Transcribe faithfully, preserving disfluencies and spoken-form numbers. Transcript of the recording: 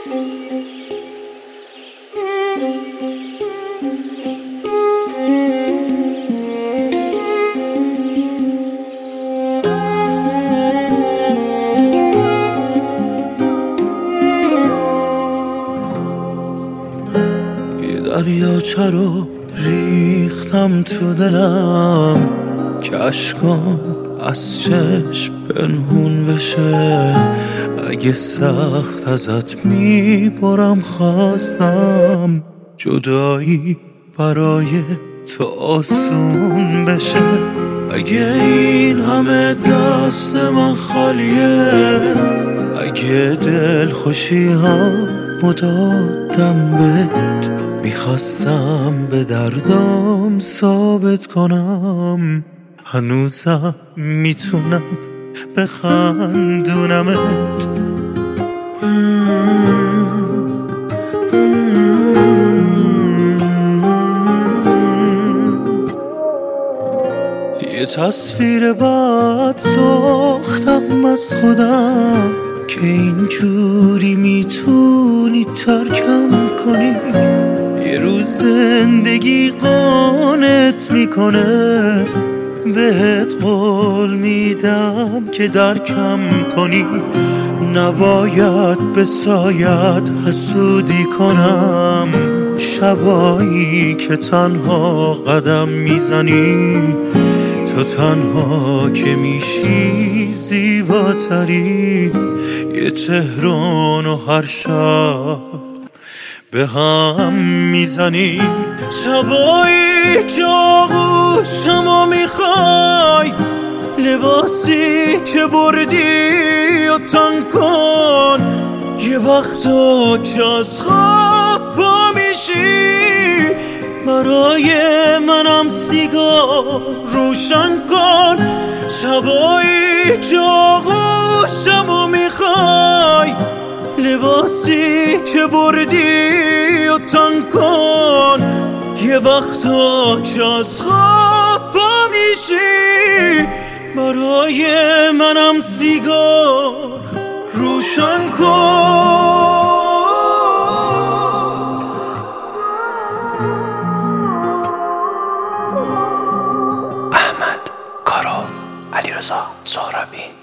دریاچه رو ریختم تو دلم که اشکام از چشم پنهون بشه. اگه سخت ازت میبرم خواستم جدایی برای تو آسون بشه. اگه این همه دست من خالیه، اگه دل خوشی ها مدادم بهت، میخواستم به دردم ثابت کنم هنوزم میتونم بخندونمت. یه تصویر بد ساختم از خودم که اینجوری میتونی ترکم کنی. یه روز زندگی قانت میکنه، بهت قول میدم که درکم کنی. نباید به سایت حسودی کنم، شبایی که تنها قدم میزنی، تو تنها که میشی زیباتری. یه تهران و هر شب به هم میزنی. شبایی که آغوشمو میخوای، لباسی که بردی و تن کن. یه وقتا که از خواب پا میشی، برای منم سیگار روشن کن. شبایی که آغوشمو میخوای، لباسی که بردی و تن کن. یه وقتا که از خواب پا میشی، برای منم سیگار روشن کن. احمد کارو، علیرضا سهرابی.